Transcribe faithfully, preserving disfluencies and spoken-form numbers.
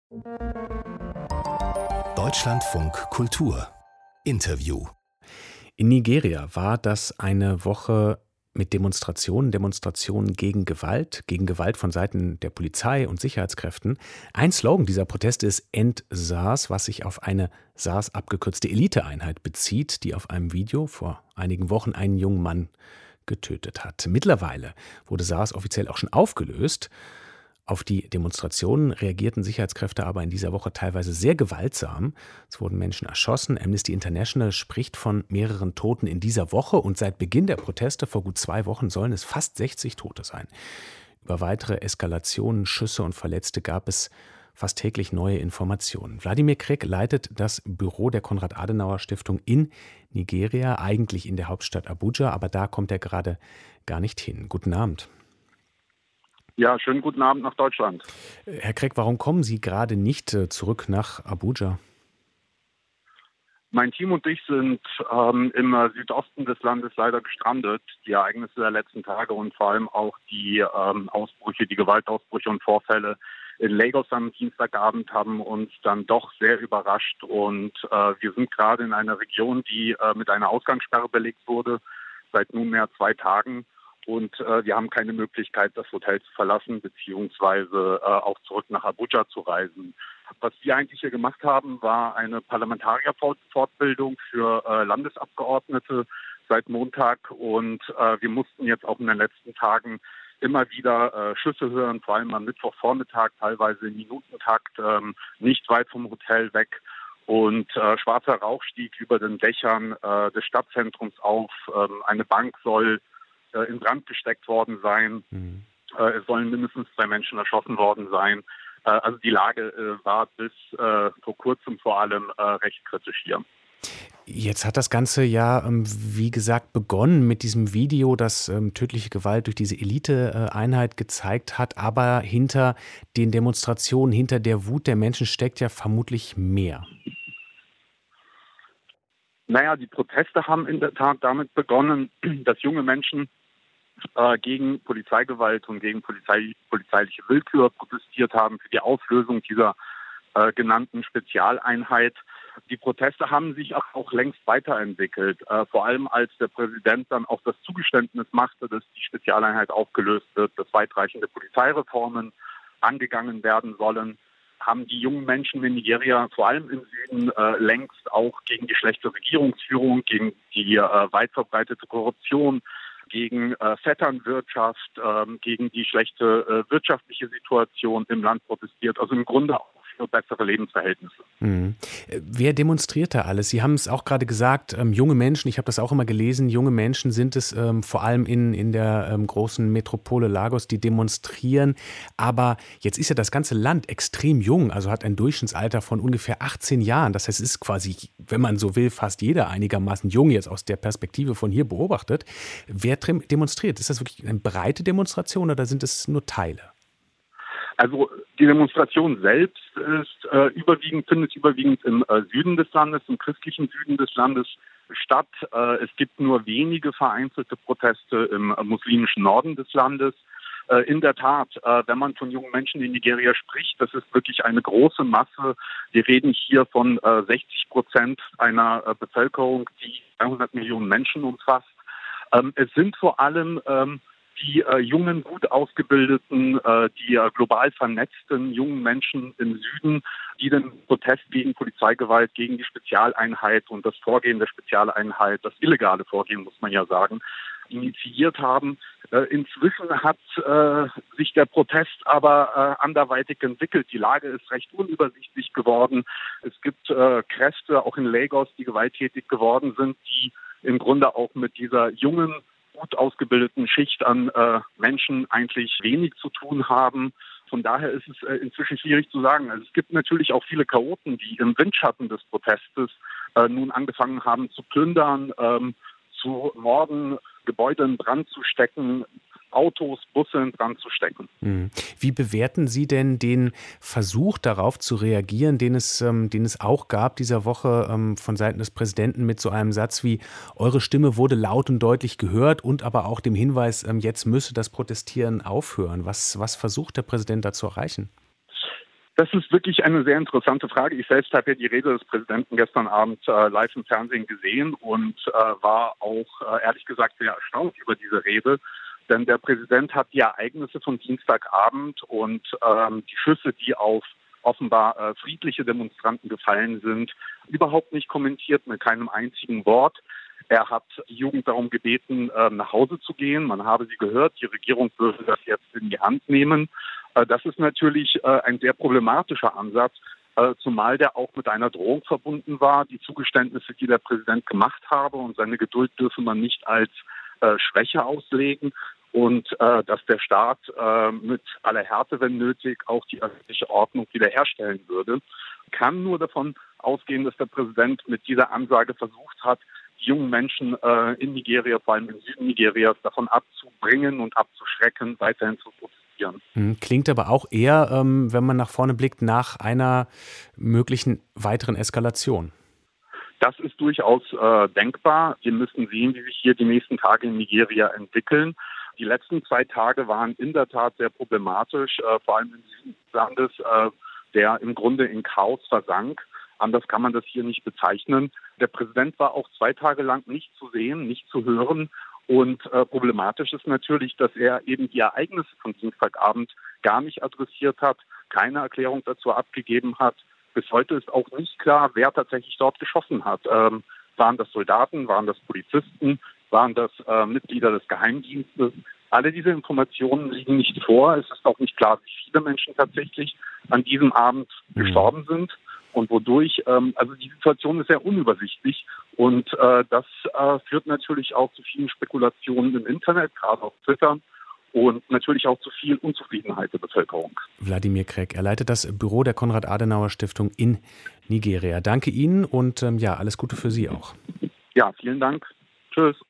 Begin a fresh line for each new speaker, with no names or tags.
Deutschlandfunk Kultur Interview.
In Nigeria war das eine Woche mit Demonstrationen, Demonstrationen gegen Gewalt, gegen Gewalt von Seiten der Polizei und Sicherheitskräften. Ein Slogan dieser Proteste ist End SARS, was sich auf eine SARS abgekürzte Eliteeinheit bezieht, die auf einem Video vor einigen Wochen einen jungen Mann getötet hat. Mittlerweile wurde SARS offiziell auch schon aufgelöst. Auf die Demonstrationen reagierten Sicherheitskräfte aber in dieser Woche teilweise sehr gewaltsam. Es wurden Menschen erschossen. Amnesty International spricht von mehreren Toten in dieser Woche und seit Beginn der Proteste vor gut zwei Wochen sollen es fast sechzig Tote sein. Über weitere Eskalationen, Schüsse und Verletzte gab es fast täglich neue Informationen. Wladimir Craig leitet das Büro der Konrad-Adenauer-Stiftung in Nigeria, eigentlich in der Hauptstadt Abuja, aber da kommt er gerade gar nicht hin. Guten Abend.
Ja, schönen guten Abend nach Deutschland.
Herr Craig, warum kommen Sie gerade nicht zurück nach Abuja?
Mein Team und ich sind ähm, im Südosten des Landes leider gestrandet. Die Ereignisse der letzten Tage und vor allem auch die ähm, Ausbrüche, die Gewaltausbrüche und Vorfälle in Lagos am Dienstagabend haben uns dann doch sehr überrascht. Und äh, wir sind gerade in einer Region, die äh, mit einer Ausgangssperre belegt wurde, seit nunmehr zwei Tagen. Und äh, wir haben keine Möglichkeit, das Hotel zu verlassen, beziehungsweise äh, auch zurück nach Abuja zu reisen. Was wir eigentlich hier gemacht haben, war eine Parlamentarierfortbildung für äh, Landesabgeordnete seit Montag. Und äh, wir mussten jetzt auch in den letzten Tagen immer wieder äh, Schüsse hören, vor allem am Mittwochvormittag, teilweise im Minutentakt, ähm, nicht weit vom Hotel weg. Und äh, schwarzer Rauch stieg über den Dächern äh, des Stadtzentrums auf. Ähm, eine Bank soll in Brand gesteckt worden sein. Mhm. Äh, es sollen mindestens zwei Menschen erschossen worden sein. Äh, also die Lage äh, war bis äh, vor kurzem vor allem äh, recht kritisch hier.
Jetzt hat das Ganze ja, ähm, wie gesagt, begonnen mit diesem Video, das ähm, tödliche Gewalt durch diese Eliteeinheit gezeigt hat. Aber hinter den Demonstrationen, hinter der Wut der Menschen steckt ja vermutlich mehr.
Naja, die Proteste haben in der Tat damit begonnen, dass junge Menschen äh, gegen Polizeigewalt und gegen Polizei, polizeiliche Willkür protestiert haben für die Auflösung dieser äh, genannten Spezialeinheit. Die Proteste haben sich auch, auch längst weiterentwickelt, äh, vor allem als der Präsident dann auch das Zugeständnis machte, dass die Spezialeinheit aufgelöst wird, dass weitreichende Polizeireformen angegangen werden sollen, haben die jungen Menschen in Nigeria, vor allem im Süden, äh, längst auch gegen die schlechte Regierungsführung, gegen die äh, weit verbreitete Korruption, gegen äh, Vetternwirtschaft, äh, gegen die schlechte äh, wirtschaftliche Situation im Land protestiert. Also im Grunde auch für bessere Lebensverhältnisse.
Mhm. Wer demonstriert da alles? Sie haben es auch gerade gesagt, ähm, junge Menschen, ich habe das auch immer gelesen, junge Menschen sind es ähm, vor allem in, in der ähm, großen Metropole Lagos, die demonstrieren. Aber jetzt ist ja das ganze Land extrem jung, also hat ein Durchschnittsalter von ungefähr achtzehn Jahren. Das heißt, es ist quasi, wenn man so will, fast jeder einigermaßen jung jetzt aus der Perspektive von hier beobachtet. Wer demonstriert? Ist das wirklich eine breite Demonstration oder sind es nur Teile?
Also die Demonstration selbst ist äh, überwiegend, findet überwiegend im äh, Süden des Landes, im christlichen Süden des Landes statt. Äh, es gibt nur wenige vereinzelte Proteste im äh, muslimischen Norden des Landes. Äh, in der Tat, äh, wenn man von jungen Menschen in Nigeria spricht, das ist wirklich eine große Masse. Wir reden hier von äh, sechzig Prozent einer äh, Bevölkerung, die zweihundert Millionen Menschen umfasst. Ähm, es sind vor allem ähm, die äh, jungen, gut ausgebildeten, äh, die äh, global vernetzten jungen Menschen im Süden, die den Protest gegen Polizeigewalt, gegen die Spezialeinheit und das Vorgehen der Spezialeinheit, das illegale Vorgehen, muss man ja sagen, initiiert haben. Äh, inzwischen hat äh, sich der Protest aber äh, anderweitig entwickelt. Die Lage ist recht unübersichtlich geworden. Es gibt äh, Kräfte, auch in Lagos, die gewalttätig geworden sind, die im Grunde auch mit dieser jungen, gut ausgebildeten Schicht an äh, Menschen eigentlich wenig zu tun haben. Von daher ist es äh, inzwischen schwierig zu sagen. Also es gibt natürlich auch viele Chaoten, die im Windschatten des Protestes äh, nun angefangen haben zu plündern, ähm, zu morden, Gebäude in Brand zu stecken, Autos, Busse in Brand zu stecken.
Wie bewerten Sie denn den Versuch, darauf zu reagieren, den es, ähm, den es auch gab dieser Woche ähm, von Seiten des Präsidenten mit so einem Satz wie, eure Stimme wurde laut und deutlich gehört und aber auch dem Hinweis, ähm, jetzt müsse das Protestieren aufhören. Was, was versucht der Präsident da zu erreichen?
Das ist wirklich eine sehr interessante Frage. Ich selbst habe ja die Rede des Präsidenten gestern Abend äh, live im Fernsehen gesehen und äh, war auch äh, ehrlich gesagt sehr erstaunt über diese Rede. Denn der Präsident hat die Ereignisse von Dienstagabend und ähm, die Schüsse, die auf offenbar äh, friedliche Demonstranten gefallen sind, überhaupt nicht kommentiert, mit keinem einzigen Wort. Er hat die Jugend darum gebeten, äh, nach Hause zu gehen. Man habe sie gehört, die Regierung würde das jetzt in die Hand nehmen. Äh, das ist natürlich äh, ein sehr problematischer Ansatz, äh, zumal der auch mit einer Drohung verbunden war. Die Zugeständnisse, die der Präsident gemacht habe und seine Geduld dürfe man nicht als äh, Schwäche auslegen. Und äh, dass der Staat äh, mit aller Härte, wenn nötig, auch die öffentliche Ordnung wiederherstellen würde, kann nur davon ausgehen, dass der Präsident mit dieser Ansage versucht hat, die jungen Menschen äh, in Nigeria, vor allem im Süden Nigerias, davon abzubringen und abzuschrecken, weiterhin zu protestieren.
Klingt aber auch eher, ähm, wenn man nach vorne blickt, nach einer möglichen weiteren Eskalation.
Das ist durchaus äh, denkbar. Wir müssen sehen, wie sich hier die nächsten Tage in Nigeria entwickeln. Die letzten zwei Tage waren in der Tat sehr problematisch, äh, vor allem im Süden des Landes, äh, der im Grunde in Chaos versank. Anders kann man das hier nicht bezeichnen. Der Präsident war auch zwei Tage lang nicht zu sehen, nicht zu hören. Und äh, problematisch ist natürlich, dass er eben die Ereignisse von Dienstagabend gar nicht adressiert hat, keine Erklärung dazu abgegeben hat. Bis heute ist auch nicht klar, wer tatsächlich dort geschossen hat. Ähm, waren das Soldaten, waren das Polizisten, waren das äh, Mitglieder des Geheimdienstes? Alle diese Informationen liegen nicht vor. Es ist auch nicht klar, wie viele Menschen tatsächlich an diesem Abend mhm. gestorben sind und wodurch. Ähm, also die Situation ist sehr unübersichtlich und äh, das äh, führt natürlich auch zu vielen Spekulationen im Internet, gerade auf Twitter. Und natürlich auch zu viel Unzufriedenheit der Bevölkerung.
Wladimir Craig, er leitet das Büro der Konrad-Adenauer-Stiftung in Nigeria. Danke Ihnen und ähm, ja, alles Gute für Sie auch.
Ja, vielen Dank. Tschüss.